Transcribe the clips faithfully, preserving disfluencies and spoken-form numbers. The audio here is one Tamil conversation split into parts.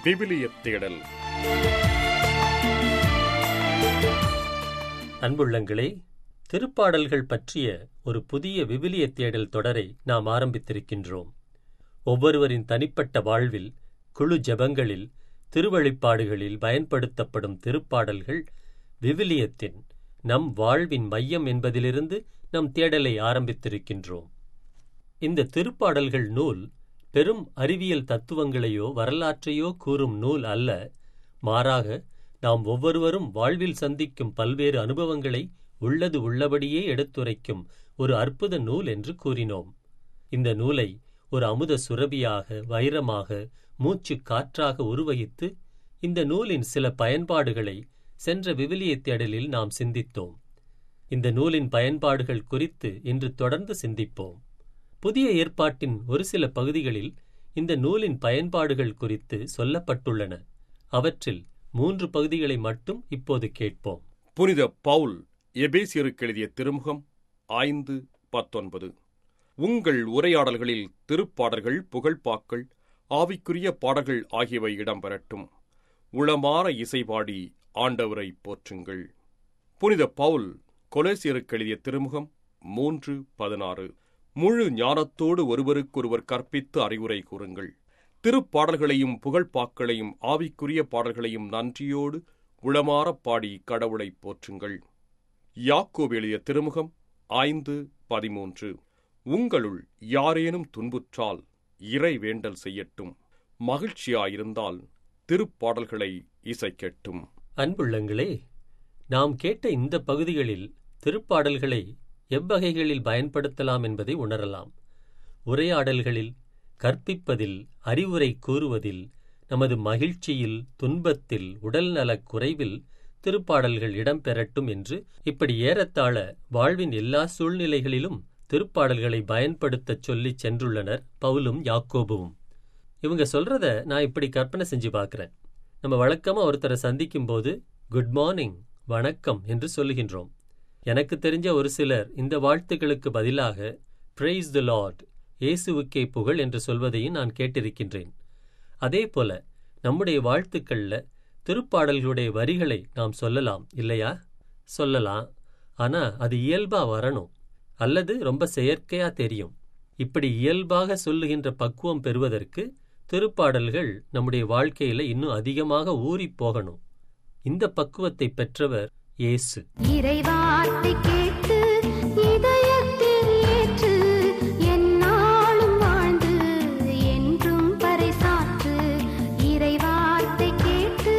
விவிலியத் தேடல். அன்புள்ளங்களே, திருப்பாடல்கள் பற்றிய ஒரு புதிய விவிலியத் தேடல் தொடரை நாம் ஆரம்பித்திருக்கின்றோம். ஒவ்வொருவரின் தனிப்பட்ட வாழ்வில், குழு ஜெபங்களில், திருவழிப்பாடுகளில் பயன்படுத்தப்படும் திருப்பாடல்கள் விவிலியத்தின் நம் வாழ்வின் மையம் என்பதிலிருந்து நம் தேடலை ஆரம்பித்திருக்கின்றோம். இந்த திருப்பாடல்கள் நூல் பெரும் அறிவியல் தத்துவங்களையோ வரலாற்றையோ கூறும் நூல் அல்ல. மாறாக நாம் ஒவ்வொருவரும் வாழ்வில் சந்திக்கும் பல்வேறு அனுபவங்களை உள்ளது உள்ளபடியே எடுத்துரைக்கும் ஒரு அற்புத நூல் என்று கூறினோம். இந்த நூலை ஒரு அமுத சுரபியாக, வைரமாக, மூச்சு காற்றாக உருவகித்து இந்த நூலின் சில பயன்பாடுகளை சென்ற விவிலியத் தேடலில் நாம் சிந்தித்தோம். இந்த நூலின் பயன்பாடுகள் குறித்து இன்று தொடர்ந்து சிந்திப்போம். புதிய ஏற்பாட்டின் ஒரு சில பகுதிகளில் இந்த நூலின் பயன்பாடுகள் குறித்து சொல்லப்பட்டுள்ளன. அவற்றில் மூன்று பகுதிகளை மட்டும் இப்போது கேட்போம். புனித பவுல் எபேசியருக்கு எழுதிய திருமுகம் ஐந்து பத்தொன்பது. உங்கள் உரையாடல்களில் திருப்பாடல்கள், புகழ்பாக்கள், ஆவிக்குரிய பாடல்கள் ஆகியவை இடம்பெறட்டும். உளமாற இசைபாடி ஆண்டவரை போற்றுங்கள். புனித பவுல் கொலோசியருக்கு எழுதிய திருமுகம் மூன்று பதினாறு. முழு ஞானத்தோடு ஒருவருக்கொருவர் கற்பித்து அறிவுரை கூறுங்கள். திருப்பாடல்களையும் புகழ்பாக்களையும் ஆவிக்குரிய பாடல்களையும் நன்றியோடு உளமாறப் பாடி கடவுளை போற்றுங்கள். யாக்கோபு எழுதிய திருமுகம் ஐந்து பதிமூன்று. உங்களுள் யாரேனும் துன்புற்றால் இறை வேண்டல் செய்யட்டும். மகிழ்ச்சியாயிருந்தால் திருப்பாடல்களை இசைக்கட்டும். அன்புள்ளங்களே, நாம் கேட்ட இந்த பகுதிகளில் திருப்பாடல்களை எவ்வகைகளில் பயன்படுத்தலாம் என்பதை உணரலாம். உரையாடல்களில், கற்பிப்பதில், அறிவுரை கூறுவதில், நமது மகிழ்ச்சியில், துன்பத்தில், உடல் நலக் குறைவில் திருப்பாடல்கள் இடம்பெறட்டும் என்று இப்படி ஏறத்தாழ வாழ்வின் எல்லா சூழ்நிலைகளிலும் திருப்பாடல்களை பயன்படுத்தச் சொல்லிச் சென்றுள்ளனர் பவுலும் யாக்கோபுவும். இவங்க சொல்றத நான் இப்படி கற்பனை செஞ்சு பார்க்கிறேன். நம்ம வழக்கமா ஒருத்தரை சந்திக்கும் போது குட் மார்னிங், வணக்கம் என்று சொல்லுகின்றோம். எனக்கு தெரிஞ்ச ஒரு சிலர் இந்த வாழ்த்துக்களுக்கு பதிலாக பிரைஸ் தி லார்ட், இயேசுவுக்கே புகழ் என்று சொல்வதையும் நான் கேட்டிருக்கின்றேன். அதே போல நம்முடைய வாழ்த்துக்கள்ல திருப்பாடல்களுடைய வரிகளை நாம் சொல்லலாம் இல்லையா? சொல்லலாம். ஆனா அது இயல்பா வரணும், அல்லது ரொம்ப செயற்கையா தெரியும். இப்படி இயல்பாக சொல்லுகின்ற பக்குவம் பெறுவதற்கு திருப்பாடல்கள் நம்முடைய வாழ்க்கையில இன்னும் அதிகமாக ஊறி போகணும். இந்த பக்குவத்தை பெற்றவர் இயேசு. இறைவார்த்தை கேட்டு இதயத்தில் ஏற்று என்னாலும் வாழ்ந்து என்றும் பறைசாற்று. இறைவார்த்தை கேட்டு.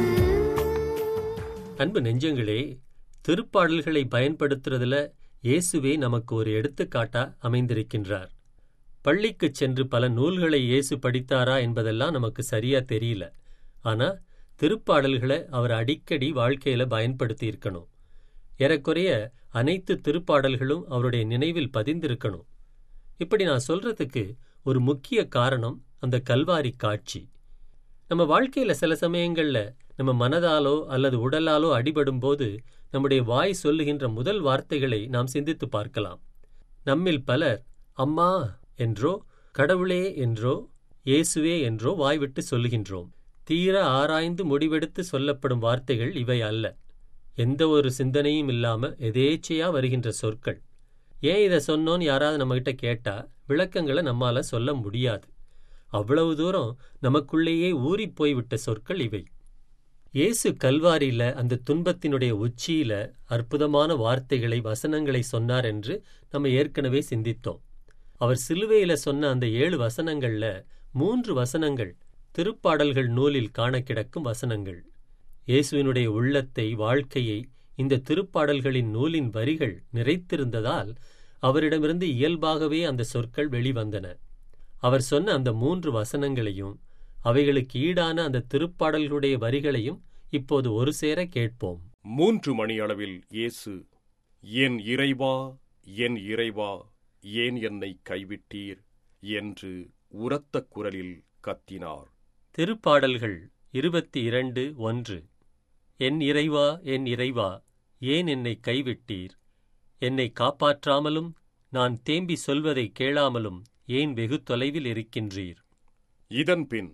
அன்பு நெஞ்சங்களே, திருப்பாடல்களை பயன்படுத்துறதுல இயேசுவே நமக்கு ஒரு எடுத்துக்காட்டா அமைந்திருக்கின்றார். பள்ளிக்குச் சென்று பல நூல்களை இயேசு படித்தாரா என்பதெல்லாம் நமக்கு சரியா தெரியல. ஆனா திருப்பாடல்களை அவர் அடிக்கடி வாழ்க்கையில பயன்படுத்தி இருக்கணும். ஏறக்குறைய அனைத்து திருப்பாடல்களும் அவருடைய நினைவில் பதிந்திருக்கணும். இப்படி நான் சொல்றதுக்கு ஒரு முக்கிய காரணம் அந்த கல்வாரி காட்சி. நம்ம வாழ்க்கையில சில சமயங்கள்ல நம்ம மனதாலோ அல்லது உடலாலோ அடிபடும் போது நம்முடைய வாய் சொல்லுகின்ற முதல் வார்த்தைகளை நாம் சிந்தித்து பார்க்கலாம். நம்மில் பலர் அம்மா என்றோ, கடவுளே என்றோ, இயேசுவே என்றோ வாய்விட்டு சொல்லுகின்றோம். தீர ஆராய்ந்து முடிவெடுத்து சொல்லப்படும் வார்த்தைகள் இவை அல்ல. எந்த ஒரு சிந்தனையும் இல்லாம எதேச்சையா வருகின்ற சொற்கள். ஏன் இதை சொன்னோன்னு யாராவது நம்மகிட்ட கேட்டா விளக்கங்களை நம்மால சொல்ல முடியாது. அவ்வளவு தூரம் நமக்குள்ளேயே ஊறி போய்விட்ட சொற்கள் இவை. இயேசு கல்வாரியில அந்த துன்பத்தினுடைய உச்சியில அற்புதமான வார்த்தைகளை, வசனங்களை சொன்னார் என்று நம்ம ஏற்கனவே சிந்தித்தோம். அவர் சிலுவையில சொன்ன அந்த ஏழு வசனங்கள்ல மூன்று வசனங்கள் திருப்பாடல்கள் நூலில் காண கிடக்கும் வசனங்கள். இயேசுவினுடைய உள்ளத்தை, வாழ்க்கையை இந்த திருப்பாடல்களின் நூலின் வரிகள் நிறைத்திருந்ததால் அவரிடமிருந்து இயல்பாகவே அந்த சொற்கள் வெளிவந்தன. அவர் சொன்ன அந்த மூன்று வசனங்களையும் அவைகளுக்கு ஈடான அந்த திருப்பாடல்களுடைய வரிகளையும் இப்போது ஒரு சேர கேட்போம். மூன்று மணி அளவில் இயேசு, என் இறைவா, என் இறைவா, ஏன் என்னை கைவிட்டீர் என்று உரத்த குரலில் கத்தினார். திருப்பாடல்கள் இருபத்தி இரண்டு ஒன்று. என் இறைவா, என் இறைவா, ஏன் என்னை கைவிட்டீர்? என்னை காப்பாற்றாமலும் நான் தேம்பி சொல்வதை கேளாமலும் ஏன் வெகு தொலைவில் இருக்கின்றீர்? இதன்பின்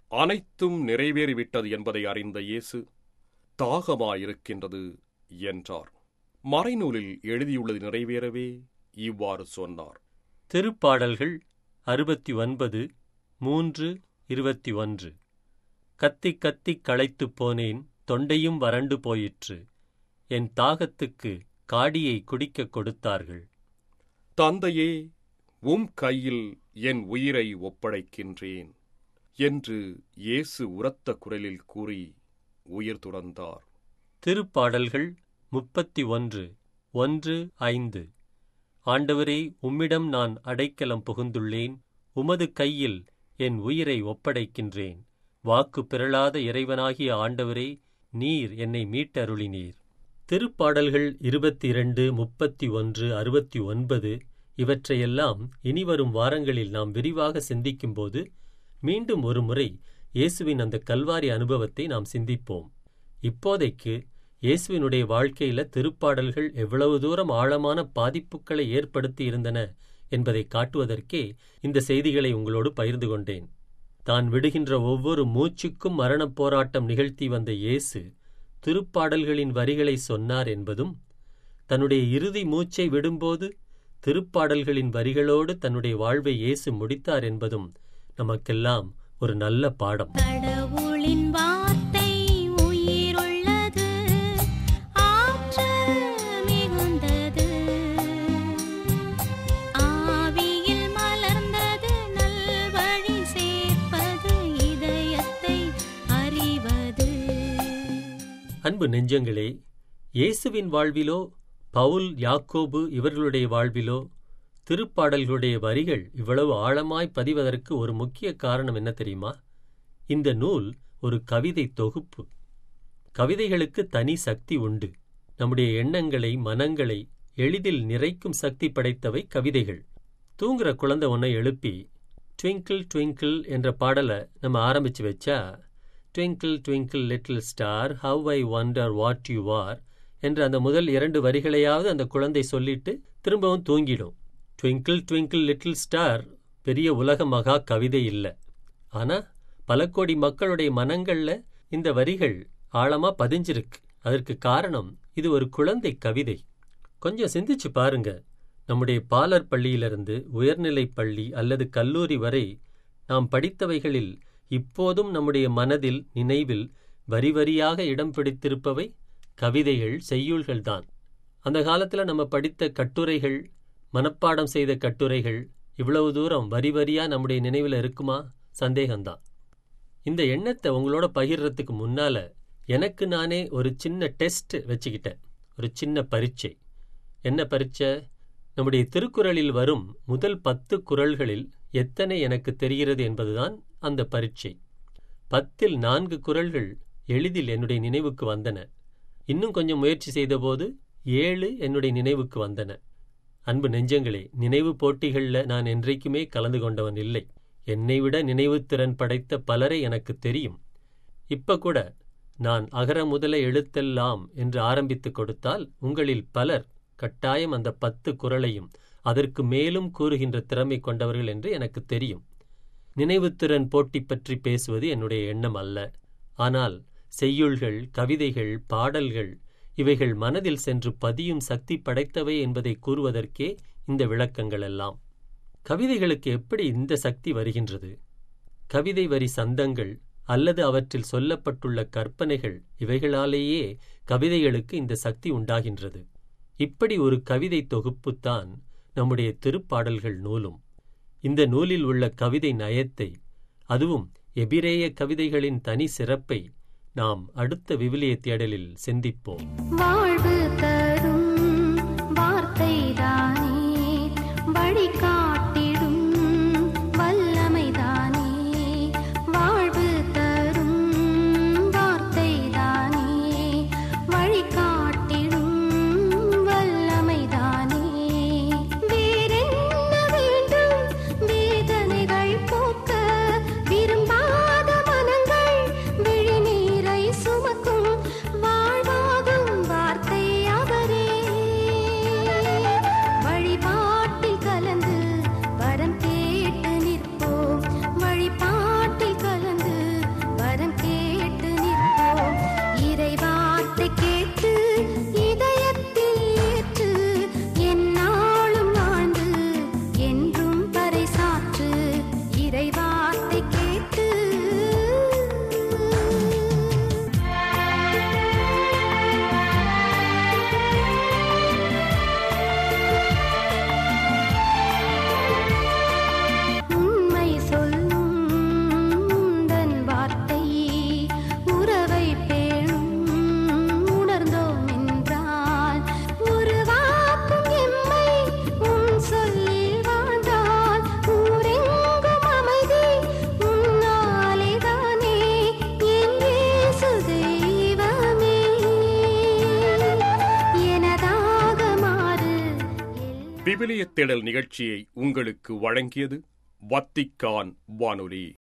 அனைத்தும் நிறைவேறிவிட்டது என்பதை அறிந்த இயேசு, தாகமாயிருக்கின்றது என்றார். மறைநூலில் எழுதியுள்ளது நிறைவேறவே இவ்வாறு சொன்னார். திருப்பாடல்கள் அறுபத்தி ஒன்பது மூன்று இருபத்தி ஒன்று. கத்தி கத்திக் களைத்துப் போனேன், தொண்டையும் வறண்டு போயிற்று. என் தாகத்துக்கு காடியை குடிக்கக் கொடுத்தார்கள். தந்தையே, உம் கையில் என் உயிரை ஒப்படைக்கின்றேன் என்று இயேசு உரத்த குரலில் கூறி உயிர் துறந்தார். திருப்பாடல்கள் முப்பத்தி ஒன்று ஒன்று ஐந்து. ஆண்டவரே, உம்மிடம் நான் அடைக்கலம் புகுந்துள்ளேன். உமது கையில் என் உயிரை ஒப்படைக்கின்றேன். வாக்கு பிறழாத இறைவனாகிய ஆண்டவரே, நீர் என்னை மீட்டருளினீர். திருப்பாடல்கள் இருபத்தி இரண்டு முப்பத்தி ஒன்று அறுபத்தி ஒன்பது இவற்றையெல்லாம் இனிவரும் வாரங்களில் நாம் விரிவாக சிந்திக்கும்போது மீண்டும் ஒரு முறை இயேசுவின் அந்த கல்வாரி அனுபவத்தை நாம் சிந்திப்போம். இப்போதைக்கு இயேசுவினுடைய வாழ்க்கையில திருப்பாடல்கள் எவ்வளவு தூரம் ஆழமான பாதிப்புகளை ஏற்படுத்தி இருந்தன என்பதை காட்டுவதற்கே இந்த செய்திகளை உங்களோடு பகிர்ந்து கொண்டேன். தான் விடுகின்ற ஒவ்வொரு மூச்சுக்கும் மரணப் போராட்டம் நிகழ்த்தி வந்த இயேசு திருப்பாடல்களின் வரிகளை சொன்னார் என்பதும், தன்னுடைய இறுதி மூச்சை விடும்போது திருப்பாடல்களின் வரிகளோடு தன்னுடைய வாழ்வை இயேசு முடித்தார் என்பதும் நமக்கெல்லாம் ஒரு நல்ல பாடம். கடவுளின் வார்த்தை உயிருள்ளது, ஆற்றல் மிகுந்தது, ஆவியில் மலர்ந்தது, நல்வழி சேர்ப்பது, இதயத்தை அறிவது. அன்பு நெஞ்சங்களே, இயேசுவின் வாழ்விலோ பவுல், யாக்கோபு இவர்களுடைய வாழ்விலோ திருப்பாடல்களுடைய வரிகள் இவ்வளவு ஆழமாய் பதிவதற்கு ஒரு முக்கிய காரணம் என்ன தெரியுமா? இந்த நூல் ஒரு கவிதை தொகுப்பு. கவிதைகளுக்கு தனி சக்தி உண்டு. நம்முடைய எண்ணங்களை, மனங்களை எளிதில் நிறைக்கும் சக்தி படைத்தவை கவிதைகள். தூங்குற குழந்தை ஒன்றை எழுப்பி ட்விங்கிள் ட்விங்கிள் என்ற பாடலை நம்ம ஆரம்பிச்சு வச்சா, twinkle twinkle little star, how I wonder what you are என்ற அந்த முதல் இரண்டு வரிகளையாவது அந்த குழந்தை சொல்லிட்டு திரும்பவும் தூங்கிடும். ட்விங்கிள் ட்விங்கிள் லிட்டில் ஸ்டார் பெரிய உலக மகா கவிதை இல்லை. ஆனா பல கோடி மக்களுடைய மனங்கள்ல இந்த வரிகள் ஆழமா பதிஞ்சிருக்கு. அதற்கு காரணம், இது ஒரு குழந்தை கவிதை. கொஞ்சம் சிந்திச்சு பாருங்க. நம்முடைய பாலர் பள்ளியிலிருந்து உயர்நிலைப் பள்ளி அல்லது கல்லூரி வரை நாம் படித்தவைகளில் இப்போதும் நம்முடைய மனதில், நினைவில் வரி வரியாக இடம் பிடித்திருப்பவை கவிதைகள், செய்யுள்கள்தான். அந்த காலத்தில் நம்ம படித்த கட்டுரைகள், மனப்பாடம் செய்த கட்டுரைகள் இவ்வளவு தூரம் வரி வரியா நம்முடைய நினைவில் இருக்குமா? சந்தேகம்தான். இந்த எண்ணத்தை உங்களோட பகிர்றதுக்கு முன்னால எனக்கு நானே ஒரு சின்ன டெஸ்ட் வச்சுக்கிட்டேன். ஒரு சின்ன பரீட்சை. என்ன பரீட்சை? நம்முடைய திருக்குறளில் வரும் முதல் பத்து குறள்களில் எத்தனை எனக்கு தெரிகிறது என்பதுதான் அந்த பரீட்சை. பத்தில் நான்கு குறள்கள் எளிதில் என்னுடைய நினைவுக்கு வந்தன. இன்னும் கொஞ்சம் முயற்சி செய்தபோது ஏழு என்னுடைய நினைவுக்கு வந்தன. அன்பு நெஞ்சங்களே, நினைவு போட்டிகளில் நான் என்றைக்குமே கலந்து கொண்டவன் இல்லை. என்னை விட நினைவுத்திறன் படைத்த பலரை எனக்கு தெரியும். இப்ப கூட நான் அகர முதல எழுத்தெல்லாம் என்று ஆரம்பித்து கொடுத்தால் உங்களில் பலர் கட்டாயம் அந்த பத்து குறளையும் அதற்கு மேலும் கூறுகின்ற திறமை கொண்டவர்கள் என்று எனக்கு தெரியும். நினைவுத்திறன் போட்டி பற்றி பேசுவது என்னுடைய எண்ணம் அல்ல. ஆனால் செய்யுள்கள், கவிதைகள், பாடல்கள் இவைகள் மனதில் சென்று பதியும் சக்தி படைத்தவை என்பதை கூறுவதற்கே இந்த விளக்கங்கள் எல்லாம். கவிதைகளுக்கு எப்படி இந்த சக்தி வருகின்றது? கவிதை வரி சந்தங்கள் அல்லது அவற்றில் சொல்லப்பட்டுள்ள கற்பனைகள் இவைகளாலேயே கவிதைகளுக்கு இந்த சக்தி உண்டாகின்றது. இப்படி ஒரு கவிதை தொகுப்புத்தான் நம்முடைய திருப்பாடல்கள் நூலும். இந்த நூலில் உள்ள கவிதை நயத்தை, அதுவும் எபிரேய கவிதைகளின் தனி சிறப்பை நாம் அடுத்த விவிலிய தேடலில் சிந்திப்போம். வாழ்வு தரும் வார்த்தைதானே, வழிகாட்டிடும் வல்லமைதானே. வாழ்வு தரும் வார்த்தைதானே, வழிகாட்டிடும் வல்லமைதானே. வேறென்ன வேண்டும்? வேதனைகள் போக்க விரும்பாத மனங்கள் விழிநீரை சுமக்கும் வாழ்வாகும் வார்த்தை அவரே. வழிபாட்டில் கலந்து வரம் கேட்டு நிற்போம், வழிபாட்டில் கலந்து விவிலிய தேடல் நிகழ்ச்சியை உங்களுக்கு வழங்கியது வத்திக்கான் வானொலி.